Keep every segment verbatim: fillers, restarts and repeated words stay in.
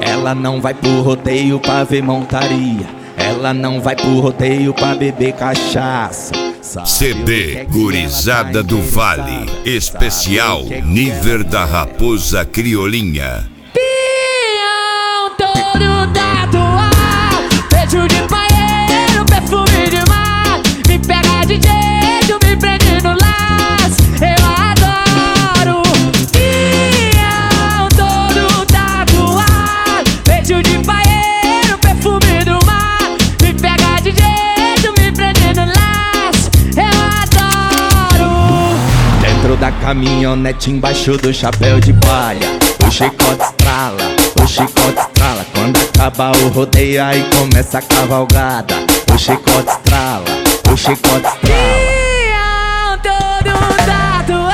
Ela não vai pro rodeio pra ver montaria. Ela não vai pro rodeio pra beber cachaça. C D Gurizada do Vale, especial Nível da Raposa Criolinha. Pião todo tatuado, beijo de paeiro, perfume de mar. Me pega de jeito, me prende no laço, eu adoro. Pião todo tatuado, beijo de paeiro, perfume do mar. Me pega de jeito, me prende no laço, eu adoro. Dentro da caminhonete, embaixo do chapéu de palha, o chicote estrala, o chicote estrala. Quando acaba o rodeio, aí começa a cavalgada. O chicote estrala, o chicote estrala. Pião todo tatuado.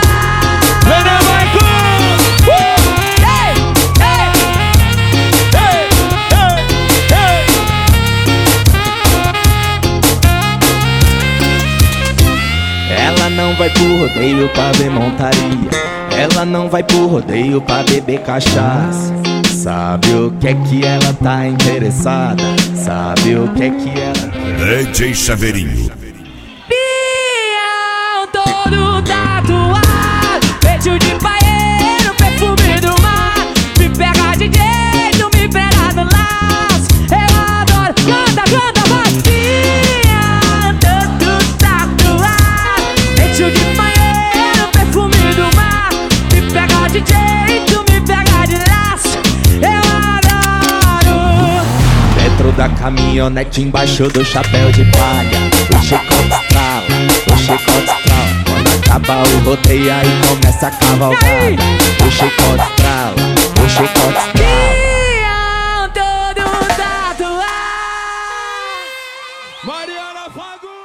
Ela não vai pro rodeio pra ver montaria. Ela não vai pro rodeio pra beber cachaça. Sabe o que é que ela tá interessada? Sabe o que é que ela quer? D J Chaveirinho. Pião todo tatuado, beijo de paeiro, perfume do mar. Me pega de jeito, me pega no laço, eu adoro. Canta, canta, vai. Pião todo tatuado, beijo de paeiro, perfume do mar. Me pega de jeito, me pega de laço, eu adoro. Dentro da caminhonete, embaixo do chapéu de palha, o chicote estrala, o chicote estrala. Quando acaba o rodeio, aí começa a cavalgada. O chicote estrala, o chicote estrala. Pião todo tatuado. Mariana Fagundes.